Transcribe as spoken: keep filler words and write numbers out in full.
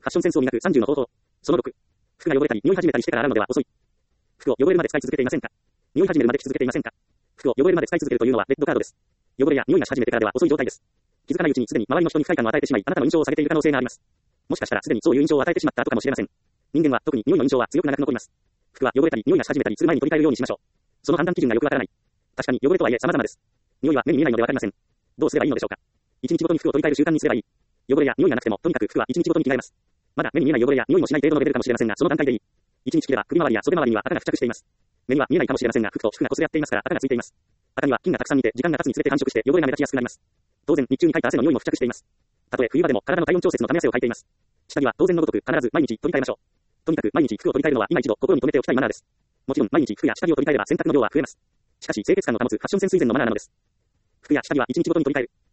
ファッションセンスを磨くさんじゅうの方法。そのろく。服が汚れたり、匂い始めたりしてから洗うのでは遅い。服を汚れるまで使い続けていませんか？匂い始めるまでし続けていませんか？服を汚れるまで使い続けるというのはレッドカードです。汚れや匂いがし始めてからでは遅い状態です。気づかないうちにすでに周りの人に不快感を与えてしまい、あなたの印象を下げている可能性があります。もしかしたらすでにそういう印象を与えてしまった後かもしれません。人間は特に匂いの印象は強く長く残ります。服は汚れたり、匂いがし始めたりする前に取り替えるようにしましょう。その判断基準がよくわからない。確かに汚れとはいえ様々です。匂いは目に見えないのでわかりません。どうすればいいのでしょうか。一日ごとに服を取り替える習慣にすればいい。汚れや匂いがなくても、とにかく服は一日ごとに着替えます。まだ目に見えない汚れや匂いもしない程度のレベルかもしれませんが、その段階でいい。一日着れば首周りや袖周りには垢が付着しています。目には見えないかもしれませんが、服と服が擦れ合っていますから垢がついています。垢には菌がたくさんいて、時間が経つにつれて繁殖して汚れが目立ちやすくなります。当然、日中にかいた汗の匂いも付着しています。たとえ冬場でも体の体温調節のため汗をかいています。下着は当然のごとく必ず毎日取り替えましょう。とにかく毎日服を取り替えるのは今一度心に留めておきたいマナーです。もちろん毎日服や下着を取り替えれば洗濯の量は増えます。しかし清潔感を保つファッションセンス以前のマナーなのです。服や下着は一日ごとに取り替える。